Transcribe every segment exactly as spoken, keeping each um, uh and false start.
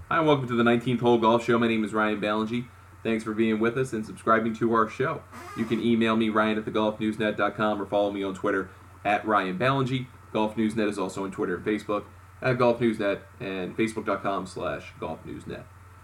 Hi, and welcome to the nineteenth Hole Golf Show. My name is Ryan Ballingy. Thanks for being with us and subscribing to our show. You can email me, Ryan at the golf news net dot com, or follow me on Twitter at Ryan Ballingy. Golf News Net is also on Twitter and Facebook at Golf News Net and Facebook.com slash Golf News Net.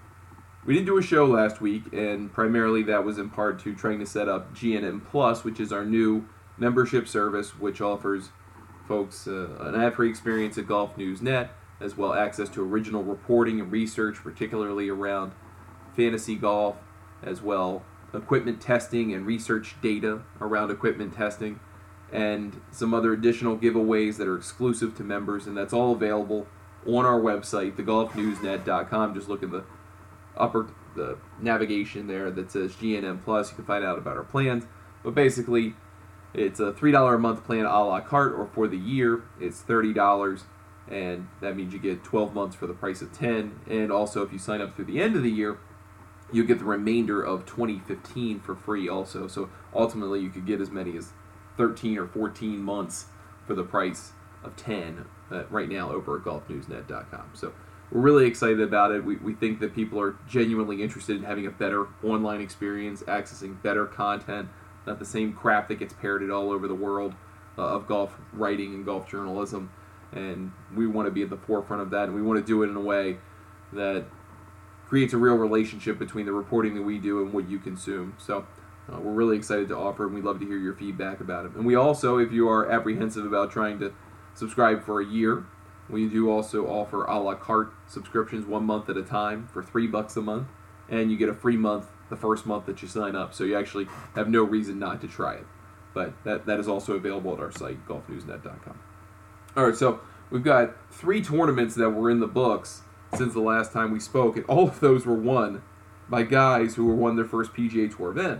We didn't do a show last week, and primarily that was in part to trying to set up G N M Plus, which is our new membership service, which offers folks uh, an ad-free experience at Golf News Net, as well access to original reporting and research, particularly around fantasy golf, as well equipment testing and research data around equipment testing, and some other additional giveaways that are exclusive to members, and that's all available on our website, the golf news net dot com. Just look at the upper the navigation there that says G N M Plus. You can find out about our plans, but basically it's a three dollars a month plan a la carte, or for the year it's thirty dollars, and that means you get twelve months for the price of ten. And also, if you sign up through the end of the year, you get the remainder of twenty fifteen for free also. So ultimately you could get as many as thirteen or fourteen months for the price of ten uh, right now over at golf news net dot com. So we're really excited about it. We, we think that people are genuinely interested in having a better online experience, accessing better content, not the same crap that gets parroted all over the world uh, of golf writing and golf journalism. And we want to be at the forefront of that, and we want to do it in a way that creates a real relationship between the reporting that we do and what you consume. So uh, we're really excited to offer, and we'd love to hear your feedback about it. And we also, if you are apprehensive about trying to subscribe for a year, we do also offer a la carte subscriptions one month at a time for three bucks a month, and you get a free month the first month that you sign up. So you actually have no reason not to try it. But that, that is also available at our site, golf news net dot com. All right, so we've got three tournaments that were in the books since the last time we spoke, and all of those were won by guys who were won their first P G A Tour event.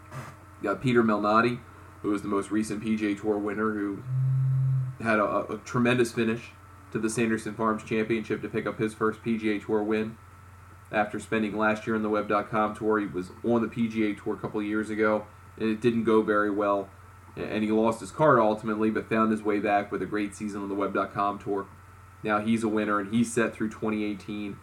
You got Peter Malnati, who was the most recent P G A Tour winner, who had a, a tremendous finish to the Sanderson Farms Championship to pick up his first P G A Tour win. After spending last year on the web dot com tour, he was on the P G A Tour a couple of years ago, and it didn't go very well. And he lost his card ultimately, but found his way back with a great season on the web dot com tour. Now he's a winner, and he's set through twenty eighteen.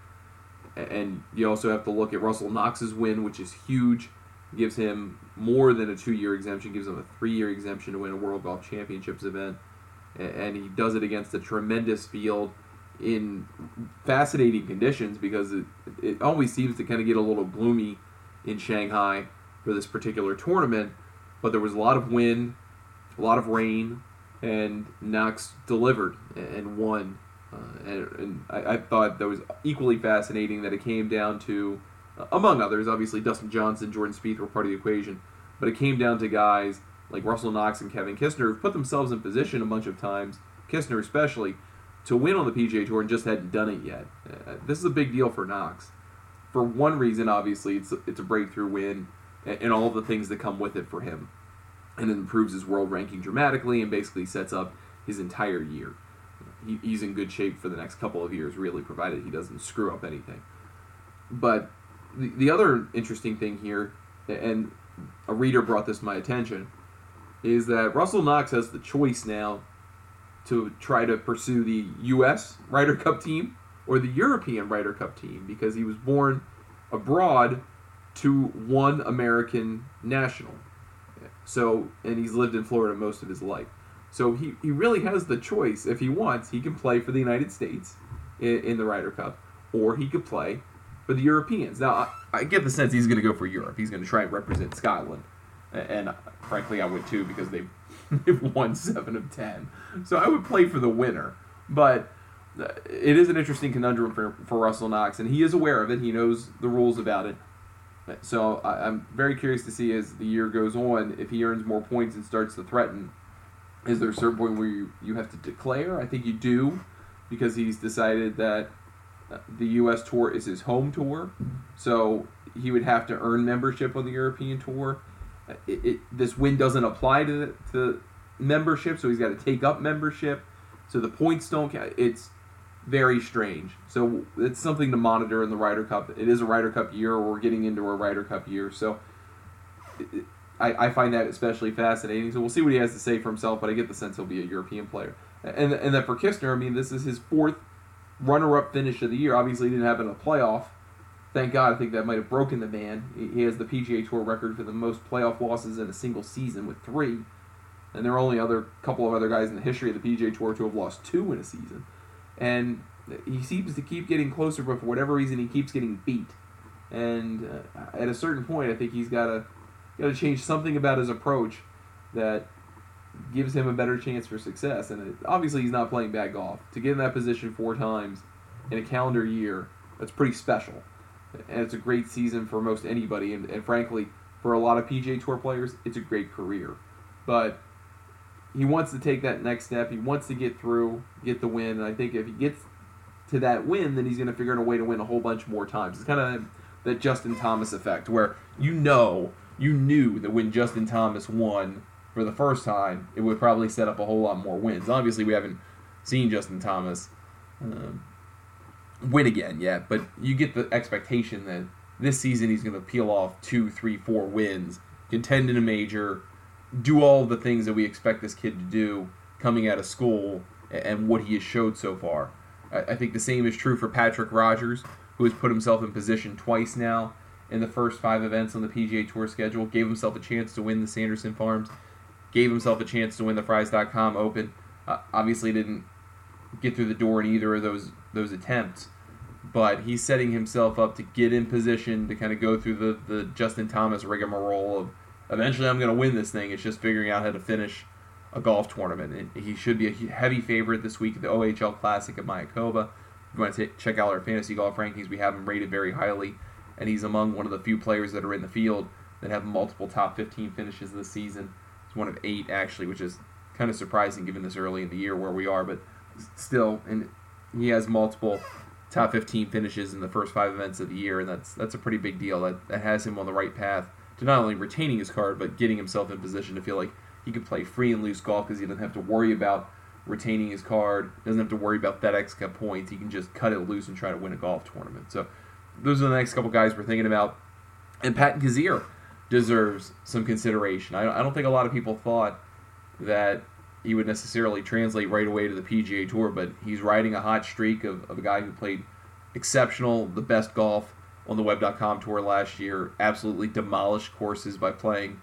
And you also have to look at Russell Knox's win, which is huge. It gives him more than a two-year exemption. Gives him a three-year exemption to win a World Golf Championships event. And he does it against a tremendous field in fascinating conditions, because it, it always seems to kind of get a little gloomy in Shanghai for this particular tournament. But there was a lot of wind, a lot of rain, and Knox delivered and won. Uh, and and I, I thought that was equally fascinating that it came down to, uh, among others, obviously Dustin Johnson, Jordan Spieth were part of the equation, but it came down to guys like Russell Knox and Kevin Kisner, who've put themselves in position a bunch of times, Kisner especially, to win on the P G A Tour and just hadn't done it yet. Uh, this is a big deal for Knox. For one reason, obviously, it's, it's a breakthrough win, and all of the things that come with it for him. And it improves his world ranking dramatically and basically sets up his entire year. He, he's in good shape for the next couple of years, really, provided he doesn't screw up anything. But the, the other interesting thing here, and a reader brought this to my attention, is that Russell Knox has the choice now to try to pursue the U S Ryder Cup team or the European Ryder Cup team, because he was born abroad to one American national. So, and he's lived in Florida most of his life. So he, he really has the choice. If he wants, he can play for the United States in, in the Ryder Cup, or he could play for the Europeans. Now, I, I get the sense he's going to go for Europe. He's going to try and represent Scotland. And, and frankly, I would too, because they've, they've won seven of ten. So I would play for the winner. But it is an interesting conundrum for, for Russell Knox, and he is aware of it. He knows the rules about it. So I'm very curious to see, as the year goes on, if he earns more points and starts to threaten. Is there a certain point where you, you have to declare? I think you do, because he's decided that the U S Tour is his home tour. So he would have to earn membership on the European Tour. It, it, this win doesn't apply to, to membership, so he's got to take up membership. So the points don't count. It's very strange. So it's something to monitor in the Ryder Cup. It is a Ryder Cup year, or we're getting into a Ryder Cup year. So it, I, I find that especially fascinating. So we'll see what he has to say for himself, but I get the sense he'll be a European player. And and then for Kisner, I mean, this is his fourth runner-up finish of the year. Obviously, he didn't have it in a playoff. Thank God. I think that might have broken the man. He has the P G A Tour record for the most playoff losses in a single season with three. And there are only other couple of other guys in the history of the P G A Tour to have lost two in a season. And he seems to keep getting closer, but for whatever reason, he keeps getting beat. And uh, at a certain point, I think he's got to got to change something about his approach that gives him a better chance for success. And it, obviously, he's not playing bad golf. To get in that position four times in a calendar year, that's pretty special. And it's a great season for most anybody. And, and frankly, for a lot of P G A Tour players, it's a great career. But he wants to take that next step. He wants to get through, get the win. And I think if he gets to that win, then he's going to figure out a way to win a whole bunch more times. It's kind of that Justin Thomas effect, where you know, you knew that when Justin Thomas won for the first time, it would probably set up a whole lot more wins. Obviously, we haven't seen Justin Thomas um, win again yet, but you get the expectation that this season he's going to peel off two, three, four wins, contend in a major, do all the things that we expect this kid to do coming out of school, and what he has showed so far. I think the same is true for Patrick Rogers, who has put himself in position twice now in the first five events on the P G A Tour schedule, gave himself a chance to win the Sanderson Farms, gave himself a chance to win the Fry's dot com Open. Uh, obviously didn't get through the door in either of those those attempts, but he's setting himself up to get in position to kind of go through the, the Justin Thomas rigmarole of eventually I'm going to win this thing. It's just figuring out how to finish a golf tournament. And he should be a heavy favorite this week at the O H L Classic at Mayakoba. If you want to t- check out our fantasy golf rankings, we have him rated very highly, and he's among one of the few players that are in the field that have multiple top fifteen finishes this season. He's one of eight, actually, which is kind of surprising given this early in the year where we are, but still, and he has multiple top fifteen finishes in the first five events of the year, and that's that's a pretty big deal. That, that has him on the right path to not only retaining his card, but getting himself in position to feel like he can play free and loose golf because he doesn't have to worry about retaining his card, doesn't have to worry about FedEx Cup points. He can just cut it loose and try to win a golf tournament. So those are the next couple guys we're thinking about. And Patton Kizzire deserves some consideration. I don't think a lot of people thought that he would necessarily translate right away to the P G A Tour, but he's riding a hot streak of, of a guy who played exceptional, the best golf on the web dot com Tour last year, absolutely demolished courses by playing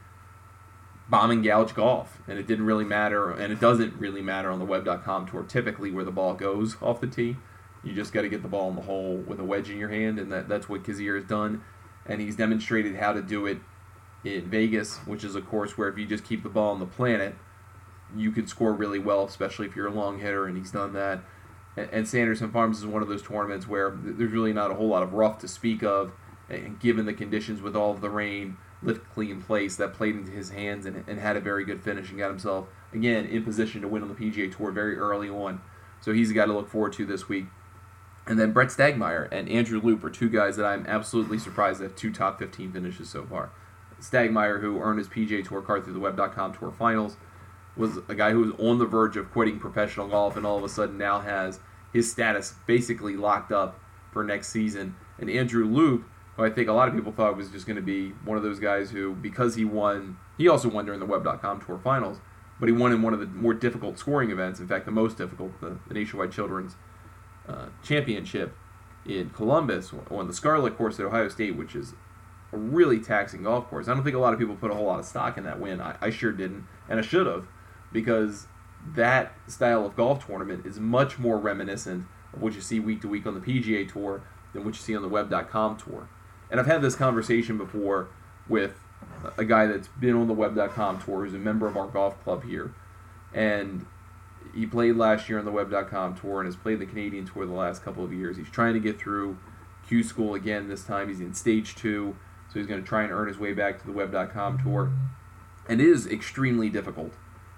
bomb and gouge golf, and it didn't really matter, and it doesn't really matter on the web dot com Tour typically where the ball goes off the tee. You just got to get the ball in the hole with a wedge in your hand, and that, that's what Kizzire has done, and he's demonstrated how to do it in Vegas, which is a course where if you just keep the ball on the planet, you can score really well, especially if you're a long hitter, and he's done that. And, and Sanderson Farms is one of those tournaments where there's really not a whole lot of rough to speak of, and given the conditions with all of the rain, lift clean place, that played into his hands and, and had a very good finish and got himself, again, in position to win on the P G A Tour very early on. So he's a guy to look forward to this week. And then Brett Stagmeyer and Andrew Loup are two guys that I'm absolutely surprised have two top fifteen finishes so far. Stagmeyer, who earned his P G A Tour card through the web dot com Tour Finals, was a guy who was on the verge of quitting professional golf and all of a sudden now has his status basically locked up for next season. And Andrew Loup, who I think a lot of people thought was just going to be one of those guys who, because he won, he also won during the web dot com Tour Finals, but he won in one of the more difficult scoring events, in fact the most difficult, the, the Nationwide Children's uh, Championship in Columbus on the Scarlet course at Ohio State, which is a really taxing golf course. I don't think a lot of people put a whole lot of stock in that win. I, I sure didn't, and I should have, because that style of golf tournament is much more reminiscent of what you see week to week on the P G A Tour than what you see on the web dot com Tour. And I've had this conversation before with a guy that's been on the web dot com Tour, who's a member of our golf club here, and he played last year on the web dot com Tour and has played the Canadian Tour the last couple of years. He's trying to get through Q School again this time. He's in stage two, so he's going to try and earn his way back to the web dot com Tour. And it is extremely difficult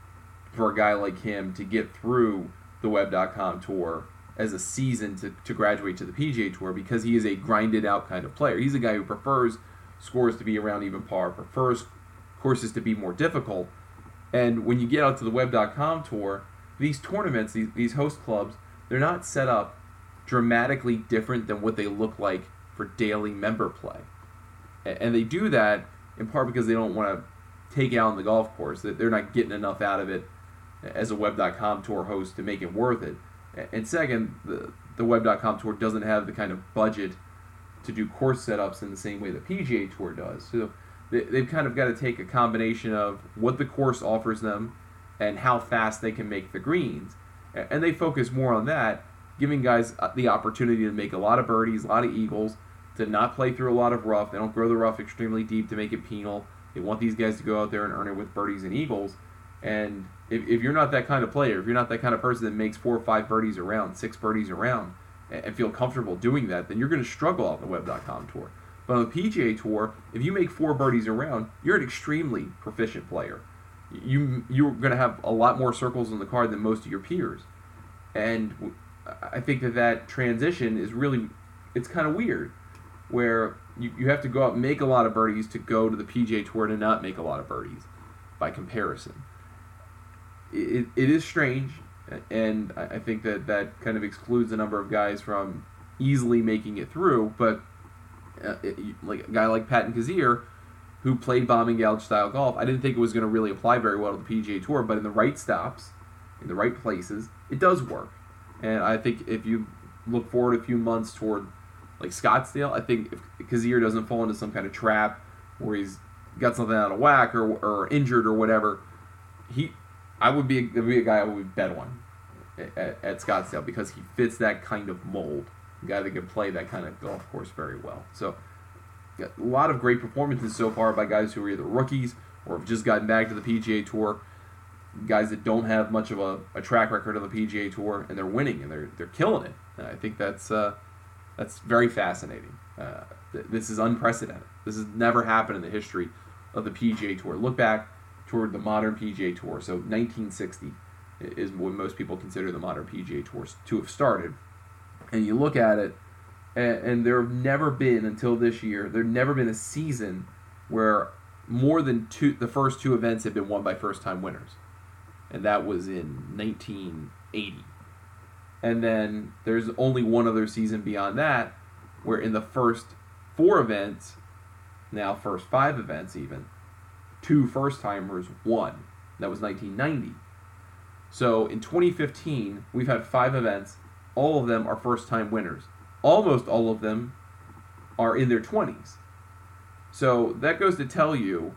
for a guy like him to get through the web dot com Tour as a season to, to graduate to the P G A Tour, because he is a grinded out kind of player. He's a guy who prefers scores to be around even par, prefers courses to be more difficult. And when you get out to the web dot com Tour, these tournaments, these, these host clubs, they're not set up dramatically different than what they look like for daily member play. And they do that in part because they don't want to take it out on the golf course, that they're not getting enough out of it as a web dot com Tour host to make it worth it. And second, the the web dot com tour doesn't have the kind of budget to do course setups in the same way the P G A Tour does. So they, they've kind of got to take a combination of what the course offers them and how fast they can make the greens. And they focus more on that, giving guys the opportunity to make a lot of birdies, a lot of eagles, to not play through a lot of rough. They don't grow the rough extremely deep to make it penal. They want these guys to go out there and earn it with birdies and eagles. And if, if you're not that kind of player, if you're not that kind of person that makes four or five birdies a round, six birdies a round, and feel comfortable doing that, then you're going to struggle on the web dot com tour. But on the P G A Tour, if you make four birdies a round, you're an extremely proficient player. You, you're going to have a lot more circles on the card than most of your peers. And I think that that transition is really, it's kind of weird, where you, you have to go out and make a lot of birdies to go to the P G A Tour to not make a lot of birdies by comparison. It, it is strange, and I think that that kind of excludes a number of guys from easily making it through, but uh, it, like a guy like Patton Kizzire, who played bombing gouge style golf, I didn't think it was going to really apply very well to the P G A Tour, but in the right stops, in the right places, it does work. And I think if you look forward a few months toward like Scottsdale, I think if Kizzire doesn't fall into some kind of trap where he's got something out of whack or, or injured or whatever, he, I would be, would be a guy I would bet on at, at Scottsdale, because he fits that kind of mold, a guy that can play that kind of golf course very well. So a lot of great performances so far by guys who are either rookies or have just gotten back to the P G A Tour, guys that don't have much of a, a track record on the P G A Tour, and they're winning and they're they're killing it. And I think that's uh, that's very fascinating. Uh, th- this is unprecedented. This has never happened in the history of the P G A Tour. Look back toward the modern P G A Tour. So nineteen sixty is when most people consider the modern P G A Tour to have started. And you look at it, and, and there have never been, until this year, there have never been a season where more than two, the first two events have been won by first-time winners. And that was in nineteen eighty. And then there's only one other season beyond that where in the first four events, now first five events even, two first-timers won. That was nineteen ninety. So in twenty fifteen, we've had five events. All of them are first-time winners. Almost all of them are in their twenties. So that goes to tell you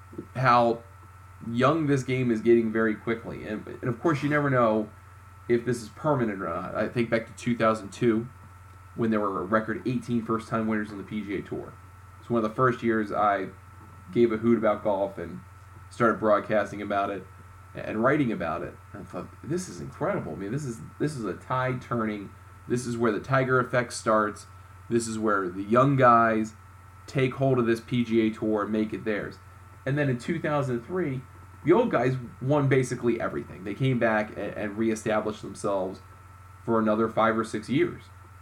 how young this game is getting very quickly. And, and of course, you never know if this is permanent or not. I think back to two thousand two, when there were a record eighteen first-time winners on the P G A Tour. It's one of the first years I gave a hoot about golf and started broadcasting about it and writing about it. And I thought, this is incredible. I mean, this is this is a tide turning. This is where the Tiger effect starts. This is where the young guys take hold of this P G A Tour and make it theirs. And then in two thousand three, the old guys won basically everything. They came back and, and reestablished themselves for another five or six years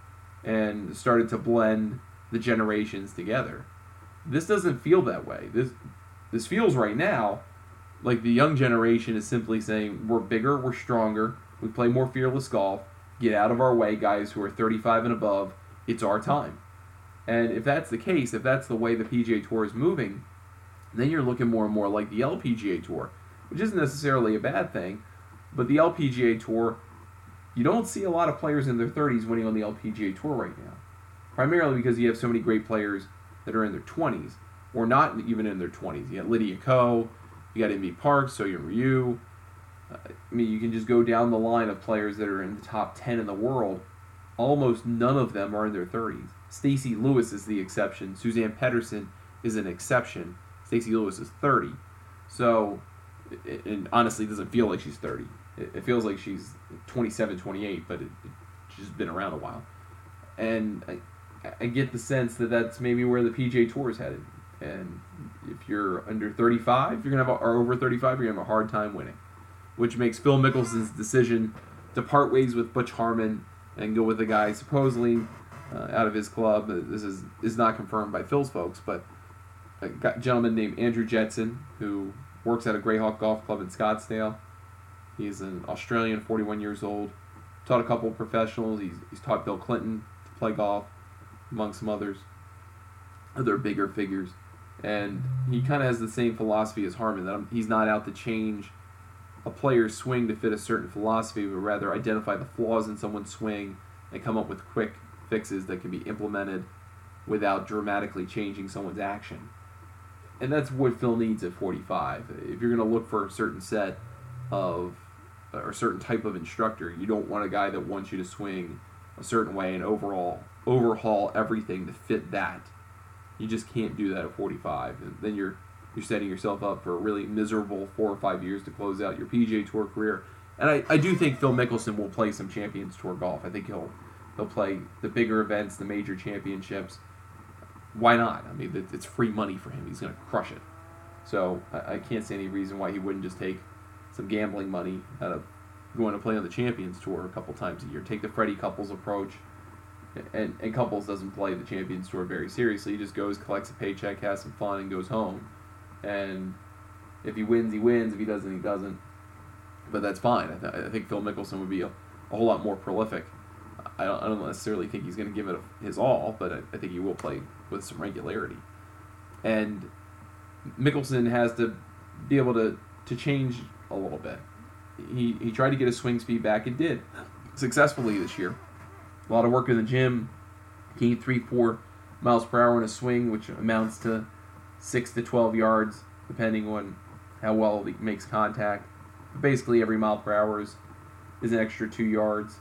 and started to blend the generations together. This doesn't feel that way. This this feels right now like the young generation is simply saying, we're bigger, we're stronger, we play more fearless golf, get out of our way, guys who are thirty-five and above, it's our time. And if that's the case, if that's the way the P G A Tour is moving, then you're looking more and more like the L P G A Tour, which isn't necessarily a bad thing, but the L P G A Tour, you don't see a lot of players in their thirties winning on the L P G A Tour right now, primarily because you have so many great players that are in their twenties, or not even in their twenties. You got Lydia Ko, you got Inbee Park, So-Young Ryu. Uh, I mean, you can just go down the line of players that are in the top ten in the world. Almost none of them are in their thirties. Stacey Lewis is the exception. Suzann Pettersen is an exception. Stacey Lewis is thirty. So, it, it honestly doesn't feel like she's thirty. It, it feels like she's twenty-seven, twenty-eight, but it, it, she's been around a while. And I, I get the sense that that's maybe where the P G A Tour is headed. And if you're under thirty-five, you're gonna have a, or over thirty-five, you're gonna have a hard time winning. Which makes Phil Mickelson's decision to part ways with Butch Harmon and go with a guy supposedly uh, out of his club. This is is not confirmed by Phil's folks, but a gentleman named Andrew Jetson, who works at a Greyhawk Golf Club in Scottsdale. He's an Australian, forty-one years old. Taught a couple of professionals. He's, he's taught Bill Clinton to play golf, among some others, other bigger figures. And he kind of has the same philosophy as Harmon, that he's not out to change a player's swing to fit a certain philosophy, but rather identify the flaws in someone's swing and come up with quick fixes that can be implemented without dramatically changing someone's action. And that's what Phil needs at forty-five. If you're going to look for a certain set of, or a certain type of instructor, you don't want a guy that wants you to swing a certain way and overall overhaul everything to fit that. You just can't do that at forty-five. And then you're you're setting yourself up for a really miserable four or five years to close out your P G A Tour career. And I, I do think Phil Mickelson will play some Champions Tour golf. I think he'll he'll play the bigger events, the major championships. Why not? I mean, it's free money for him. He's going to crush it. So I, I can't see any reason why he wouldn't just take some gambling money out of going to play on the Champions Tour a couple times a year. Take the Freddie Couples approach. And, and Couples doesn't play the Champions Tour very seriously. He just goes, collects a paycheck, has some fun, and goes home. And if he wins, he wins. If he doesn't, he doesn't. But that's fine. I, th- I think Phil Mickelson would be a, a whole lot more prolific. I don't, I don't necessarily think he's going to give it his all, but I, I think he will play with some regularity. And Mickelson has to be able to, to change a little bit. He he tried to get his swing speed back and did successfully this year. A lot of work in the gym, gained three, four miles per hour in a swing, which amounts to six to twelve yards, depending on how well he makes contact. Basically, every mile per hour is, is an extra two yards.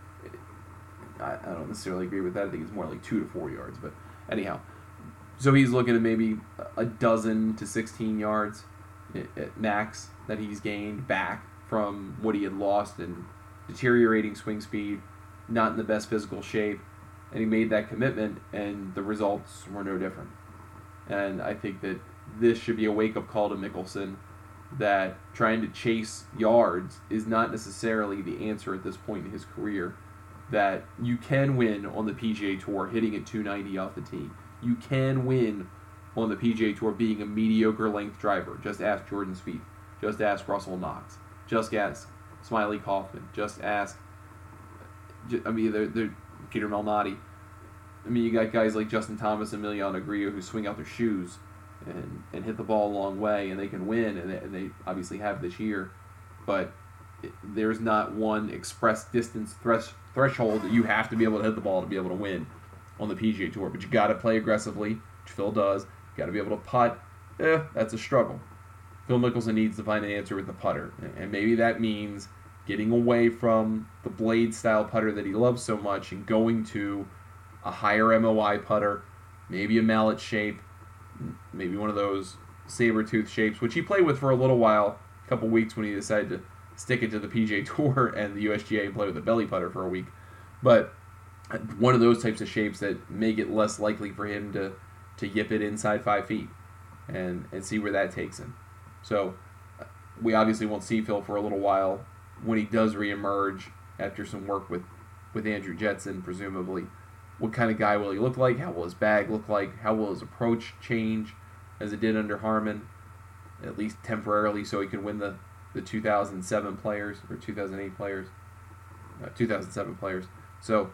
I, I don't necessarily agree with that. I think it's more like two to four yards, but anyhow. So he's looking at maybe a dozen to sixteen yards at max that he's gained back from what he had lost in deteriorating swing speed, not in the best physical shape, and he made that commitment, and the results were no different. And I think that this should be a wake-up call to Mickelson that trying to chase yards is not necessarily the answer at this point in his career, that you can win on the P G A Tour hitting at two ninety off the tee. You can win on the P G A Tour being a mediocre length driver. Just ask Jordan Spieth. Just ask Russell Knox. Just ask Smiley Kaufman. Just ask, I mean, they're, they're Peter Malnati. I mean, you got guys like Justin Thomas and Emiliano Grillo who swing out their shoes and, and hit the ball a long way, and they can win, and they, and they obviously have this year. But it, there's not one express distance thresh, threshold that you have to be able to hit the ball to be able to win on the P G A Tour. But you got to play aggressively, which Phil does. You got to be able to putt. Eh, that's a struggle. Phil Mickelson needs to find an answer with the putter, and maybe that means getting away from the blade-style putter that he loves so much and going to a higher M O I putter, maybe a mallet shape, maybe one of those saber-tooth shapes, which he played with for a little while, a couple weeks when he decided to stick it to the P G A Tour and the U S G A and play with a belly putter for a week. But one of those types of shapes that make it less likely for him to, to yip it inside five feet and, and see where that takes him. So we obviously won't see Phil for a little while. When he does reemerge after some work with, with Andrew Jetson, presumably, what kind of guy will he look like? How will his bag look like? How will his approach change as it did under Harman, at least temporarily, so he can win the, the two thousand seven players, or two thousand eight players, uh, two thousand seven players. So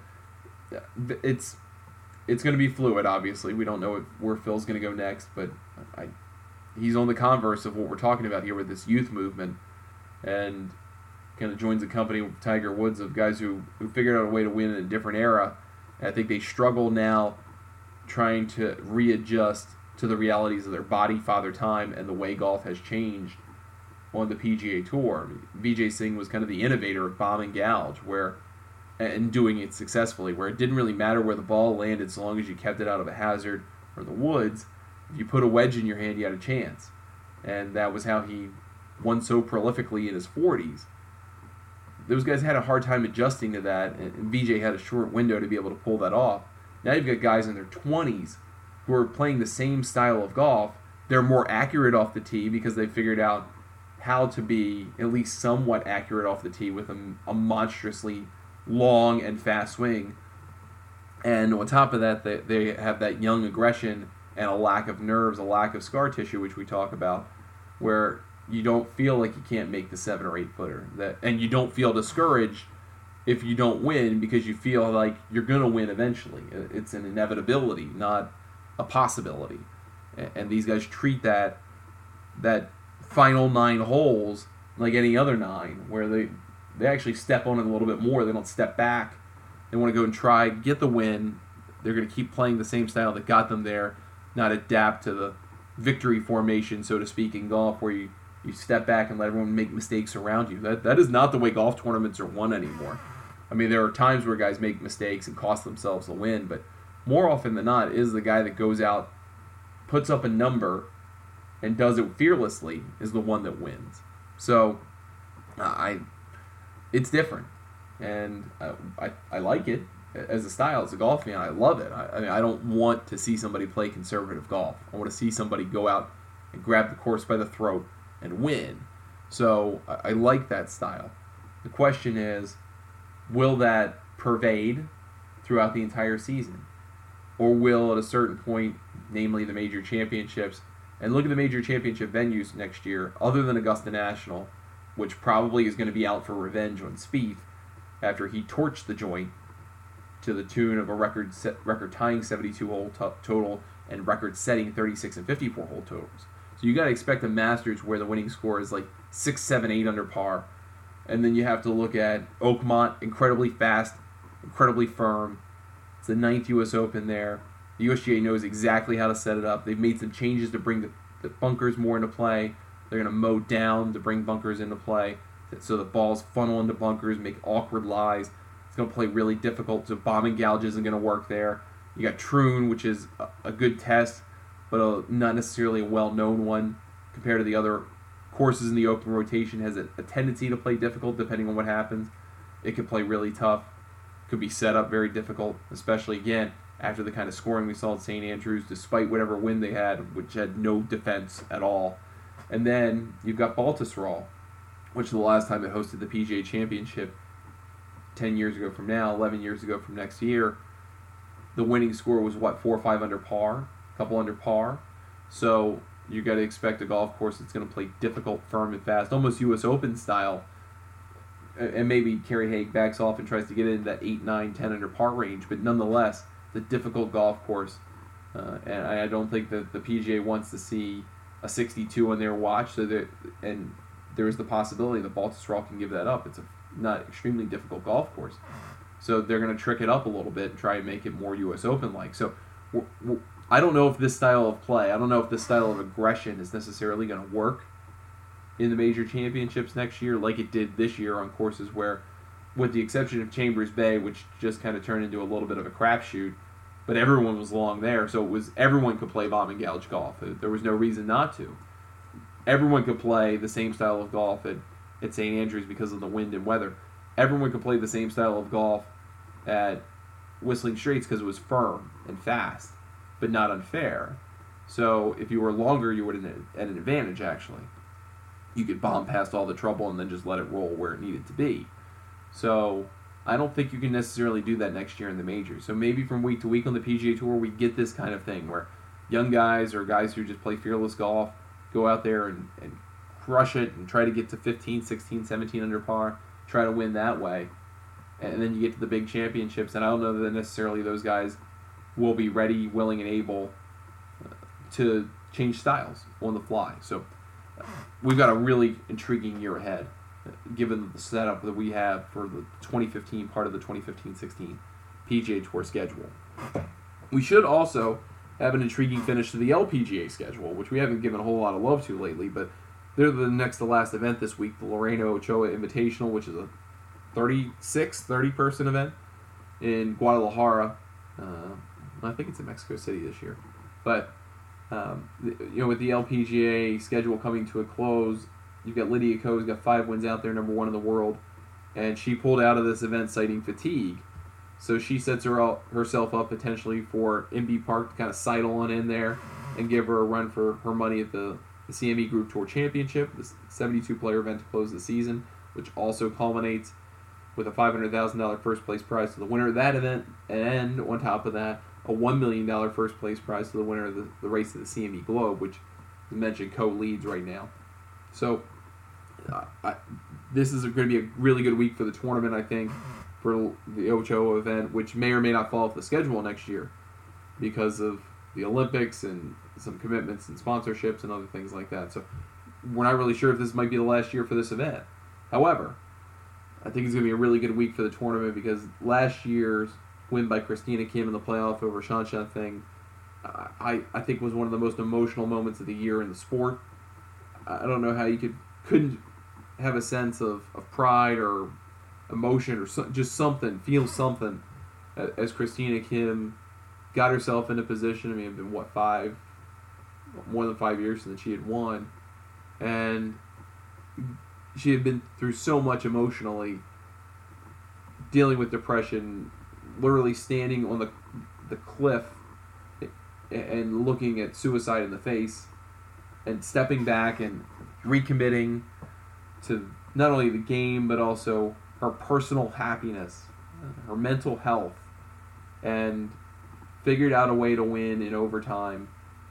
it's it's going to be fluid, obviously. We don't know if, where Phil's going to go next, but I, he's on the converse of what we're talking about here with this youth movement, and kind of joins a company with Tiger Woods of guys who, who figured out a way to win in a different era. And I think they struggle now trying to readjust to the realities of their body, father time, and the way golf has changed on the P G A Tour. I mean, Vijay Singh was kind of the innovator of bomb and gouge, where and doing it successfully, where it didn't really matter where the ball landed so long as you kept it out of a hazard or the woods. If you put a wedge in your hand, you had a chance. And that was how he won so prolifically in his forties. Those guys had a hard time adjusting to that, and Vijay had a short window to be able to pull that off. Now you've got guys in their twenties who are playing the same style of golf. They're more accurate off the tee because they figured out how to be at least somewhat accurate off the tee with a, a monstrously long and fast swing. And on top of that, they, they have that young aggression and a lack of nerves, a lack of scar tissue, which we talk about, where you don't feel like you can't make the seven or eight footer, that, and you don't feel discouraged if you don't win because you feel like you're going to win eventually. It's an inevitability, not a possibility. And these guys treat that that final nine holes like any other nine, where they they actually step on it a little bit more. They don't step back They want to go and try, get the win. They're going to keep playing the same style that got them there, not adapt to the victory formation, so to speak, in golf, where you, you step back and let everyone make mistakes around you. That That is not the way golf tournaments are won anymore. I mean, there are times where guys make mistakes and cost themselves a win, but more often than not, it is the guy that goes out, puts up a number, and does it fearlessly is the one that wins. So, uh, I, it's different, and I, I I like it as a style, as a golf fan. I love it. I, I mean, I don't want to see somebody play conservative golf. I want to see somebody go out and grab the course by the throat and win. So I, I like that style. The question is, will that pervade throughout the entire season? Or will, at a certain point, namely the major championships, and look at the major championship venues next year, other than Augusta National, which probably is going to be out for revenge on Spieth after he torched the joint to the tune of a record set, record-tying seventy-two hole t- total and record-setting thirty-six and fifty-four hole totals. So you got to expect a Masters where the winning score is like six, seven, eight under par. And then you have to look at Oakmont, incredibly fast, incredibly firm. It's the ninth U S Open there. The U S G A knows exactly how to set it up. They've made some changes to bring the, the bunkers more into play. They're going to mow down to bring bunkers into play. So the balls funnel into bunkers, make awkward lies. It's going to play really difficult, so bombing gouge isn't going to work there. You got Troon, which is a, a good test, but a, not necessarily a well-known one compared to the other courses in the open rotation. Has a, a tendency to play difficult depending on what happens. It could play really tough. Could be set up very difficult, especially, again, after the kind of scoring we saw at Saint Andrews, despite whatever win they had, which had no defense at all. And then you've got Baltusrol, which the last time it hosted the P G A Championship, ten years ago from now, eleven years ago from next year, the winning score was, what, four or five under par? A couple under par. So you got to expect a golf course that's going to play difficult, firm, and fast, almost U S Open style. And maybe Kerry Haig backs off and tries to get into that eight, nine, ten under par range, but nonetheless, the difficult golf course. Uh, and I don't think that the P G A wants to see a sixty-two on their watch, so that, and there is the possibility that Baltusrol can give that up. It's a not extremely difficult golf course. So they're going to trick it up a little bit and try and make it more U S Open-like. So we're, we're, I don't know if this style of play, I don't know if this style of aggression is necessarily going to work in the major championships next year like it did this year on courses where, with the exception of Chambers Bay, which just kind of turned into a little bit of a crapshoot, but everyone was along there, so it was everyone could play bomb and gouge golf. There was no reason not to. Everyone could play the same style of golf at, at Saint Andrews because of the wind and weather. Everyone could play the same style of golf at Whistling Straits because it was firm and fast, but not unfair. So if you were longer, you were at an, at an advantage, actually. You could bomb past all the trouble and then just let it roll where it needed to be. So I don't think you can necessarily do that next year in the majors. So maybe from week to week on the P G A Tour, we get this kind of thing where young guys or guys who just play fearless golf go out there and, and crush it and try to get to fifteen, sixteen, seventeen under par, try to win that way. And then you get to the big championships, and I don't know that necessarily those guys will be ready, willing, and able to change styles on the fly. So we've got a really intriguing year ahead, given the setup that we have for the twenty fifteen part of the twenty fifteen sixteen P G A Tour schedule. We should also have an intriguing finish to the L P G A schedule, which we haven't given a whole lot of love to lately, but they're the next to last event this week, the Lorena Ochoa Invitational, which is a thirty-six, thirty-person event in Guadalajara. Uh, I think it's in Mexico City this year. But, um, you know, with the L P G A schedule coming to a close, you've got Lydia Ko, who's got five wins out there, number one in the world, and she pulled out of this event citing fatigue. So she sets her out, herself up potentially for Inbee Park to kind of sidle on in there and give her a run for her money at the, the C M E Group Tour Championship, the seventy-two player event to close the season, which also culminates with a five hundred thousand dollars first place prize to the winner of that event, and on top of that, a one million dollars first place prize to the winner of the, the race to the C M E Globe, which I mentioned co-leads right now. So uh, I, this is going to be a really good week for the tournament, I think, for the Ochoa event, which may or may not fall off the schedule next year because of the Olympics and some commitments and sponsorships and other things like that. So we're not really sure if this might be the last year for this event. However, I think it's going to be a really good week for the tournament because last year's win by Christina Kim in the playoff over Shan Shan Thing, I, I think was one of the most emotional moments of the year in the sport. I don't know how you could couldn't have a sense of, of pride or emotion or so, just something, feel something as Christina Kim got herself in a position. I mean, it's been, what, five, more than five years since she had won. And she had been through so much emotionally, dealing with depression, literally standing on the the cliff and looking at suicide in the face and stepping back and recommitting to not only the game but also her personal happiness, her mental health, and figured out a way to win in overtime.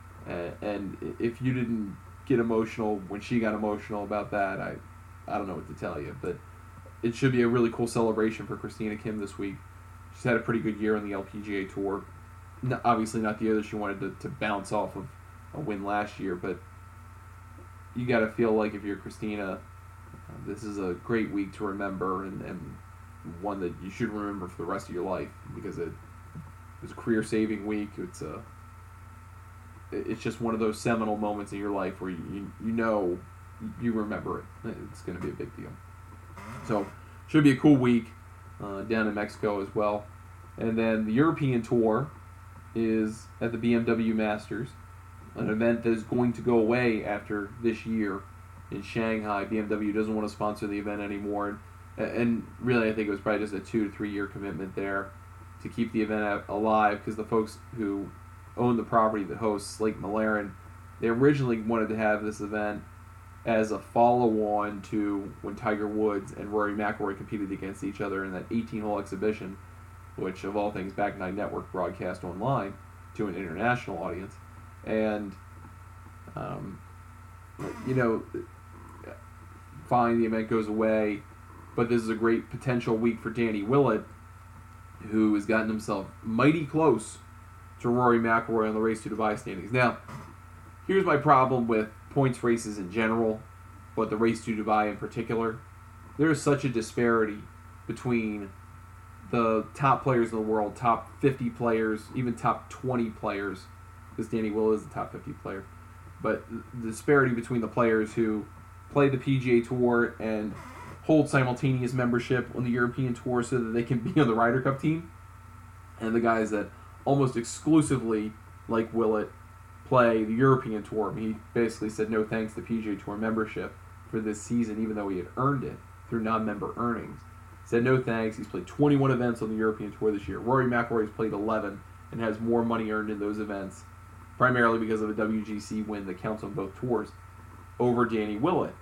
And if you didn't get emotional when she got emotional about that, I I don't know what to tell you. But it should be a really cool celebration for Christina Kim this week. She's had a pretty good year on the L P G A Tour. No, obviously not the year that she wanted to, to bounce off of a win last year, but you got to feel like if you're Christina, uh, this is a great week to remember, and, and one that you should remember for the rest of your life, because it, it was a career-saving week. It's a, it's just one of those seminal moments in your life where you you, you know you remember it. It's going to be a big deal. So should be a cool week uh, down in Mexico as well. And then the European Tour is at the B M W Masters, an event that is going to go away after this year in Shanghai. B M W doesn't want to sponsor the event anymore, and, and really I think it was probably just a two to three year commitment there to keep the event alive, because the folks who own the property that hosts Lake Malaran, they originally wanted to have this event as a follow-on to when Tiger Woods and Rory McIlroy competed against each other in that eighteen-hole exhibition, which of all things Back Nine Network broadcast online to an international audience. And, um, you know, fine, the event goes away, but this is a great potential week for Danny Willett, who has gotten himself mighty close to Rory McIlroy on the Race to Dubai standings. Now, here's my problem with points races in general, but the Race to Dubai in particular. There is such a disparity between the top players in the world, top fifty players, even top twenty players, because Danny Willett is the top fifty player, but the disparity between the players who play the P G A Tour and hold simultaneous membership on the European Tour so that they can be on the Ryder Cup team, and the guys that almost exclusively, like Willett, play the European Tour. I mean, he basically said no thanks to P G A Tour membership for this season, even though he had earned it through non-member earnings. Said no thanks. He's played twenty-one events on the European Tour this year. Rory McIlroy has played eleven and has more money earned in those events, primarily because of a W G C win that counts on both tours, over Danny Willett.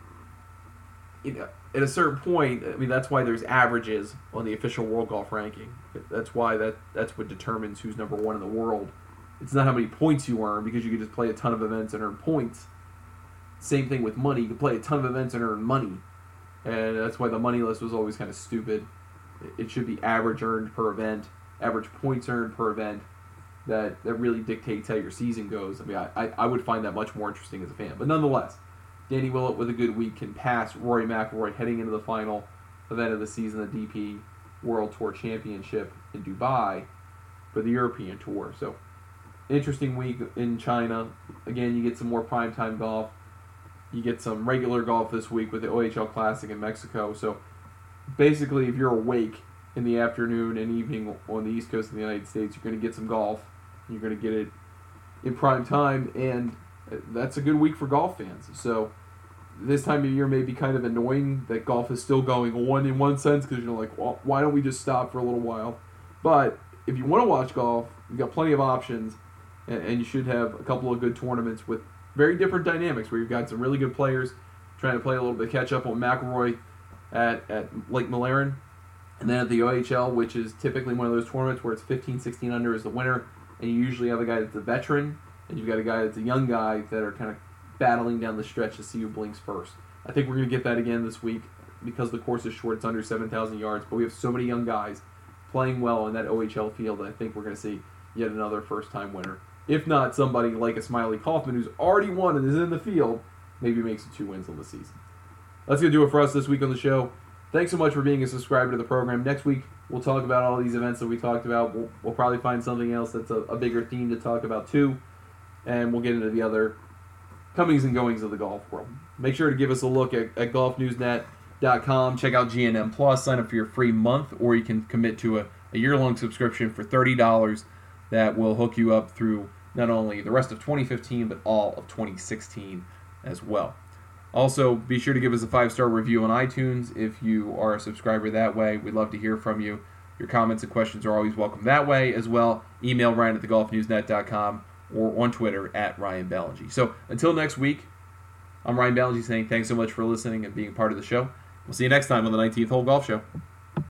You know, at a certain point, I mean, that's why there's averages on the official World Golf Ranking. That's why that that's what determines who's number one in the world. It's not how many points you earn, because you could just play a ton of events and earn points. Same thing with money. You can play a ton of events and earn money. And that's why the money list was always kind of stupid. It should be average earned per event, average points earned per event. That, that really dictates how your season goes. I mean, I, I, I would find that much more interesting as a fan. But nonetheless, Danny Willett with a good week can pass Rory McIlroy heading into the final event of the season, the D P World Tour Championship in Dubai for the European Tour. So, interesting week in China. Again, you get some more primetime golf. You get some regular golf this week with the O H L Classic in Mexico. So, basically, if you're awake in the afternoon and evening on the East Coast of the United States, you're going to get some golf. You're going to get it in prime time, and that's a good week for golf fans. So, this time of year may be kind of annoying that golf is still going on in one sense, because you're like, well, why don't we just stop for a little while? But if you want to watch golf, you've got plenty of options, and, and you should have a couple of good tournaments with very different dynamics, where you've got some really good players trying to play a little bit of catch up on McIlroy at, at Lake Malaran, and then at the O H L, which is typically one of those tournaments where it's fifteen, sixteen under is the winner, and you usually have a guy that's a veteran, and you've got a guy that's a young guy that are kind of battling down the stretch to see who blinks first. I think we're going to get that again this week because the course is short. It's under seven thousand yards, but we have so many young guys playing well in that O H L field that I think we're going to see yet another first-time winner. If not, somebody like a Smiley Kaufman, who's already won and is in the field, maybe makes it two wins on the season. That's going to do it for us this week on the show. thanks so much for being a subscriber to the program. Next week, we'll talk about all these events that we talked about. We'll, we'll probably find something else that's a, a bigger theme to talk about too, and we'll get into the other comings and goings of the golf world. Make sure to give us a look at, at golf news net dot com. Check out G N M Plus. Sign up for your free month, or you can commit to a, a year-long subscription for thirty dollars that will hook you up through not only the rest of twenty fifteen, but all of twenty sixteen as well. Also, be sure to give us a five-star review on iTunes if you are a subscriber that way. We'd love to hear from you. Your comments and questions are always welcome that way as well. Email Ryan at the golf news net dot com or on Twitter at Ryan Ballingy. So until next week, I'm Ryan Ballingy saying thanks so much for listening and being part of the show. We'll see you next time on the nineteenth Hole Golf Show.